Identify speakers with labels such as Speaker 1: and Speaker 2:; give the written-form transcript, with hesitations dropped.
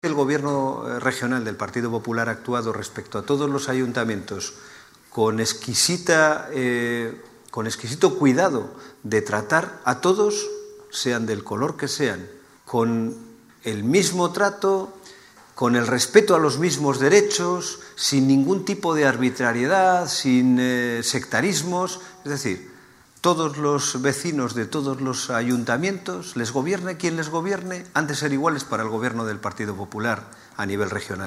Speaker 1: El Gobierno regional del Partido Popular ha actuado respecto a todos los ayuntamientos con exquisito cuidado de tratar a todos, sean del color que sean, con el mismo trato, con el respeto a los mismos derechos, sin ningún tipo de arbitrariedad, sin sectarismos. Es decir, todos los vecinos de todos los ayuntamientos, les gobierne quien les gobierne, han de ser iguales para el Gobierno del Partido Popular a nivel regional.